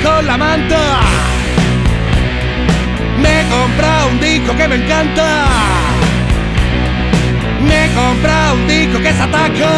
con la manta. Me he comprado un disco que me encanta. Me he comprado un disco que se ataca.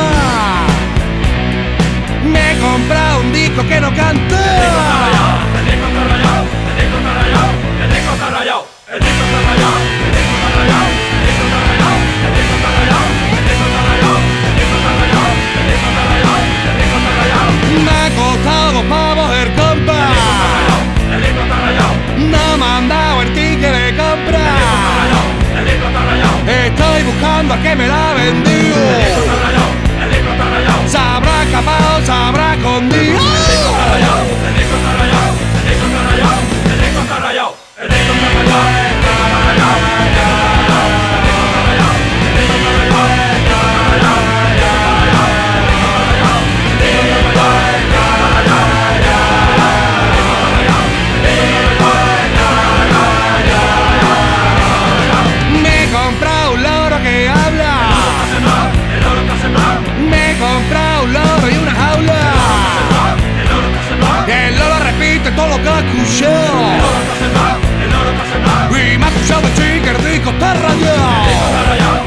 Me he comprado un disco que no canta. El disco está rayado, el disco está rayado, el disco está rayado, el disco está rayado, el disco está rayado, el disco está rayado, el disco está rayado, el disco está rayado, el disco está rayado, el disco está rayado, el disco está rayado. Me ha costado 2 pavos el compa. El disco está rayado, No me han dado el ticket de compra. el disco está rayado, Estoy buscando a que me la ha vendido. el disco está rayado, el disco está rayado. Se habrá escapado, se habrá escondido. El disco está rayado, el disco está rayado, el disco está rayado, el disco está rayado, el disco está rayado, el disco está rayado, el disco está rayado, el disco está rayado, el disco está rayado, Me he comprado un loro que habla. el oro está sembrado, Me he comprado un loro y una jaula. el oro está sembrado, El loro repite todo lo que ha escuchado. el oro está sembrado, el oro está sembrado, Y me ha escuchado decir que el disco está rayado. está rayado.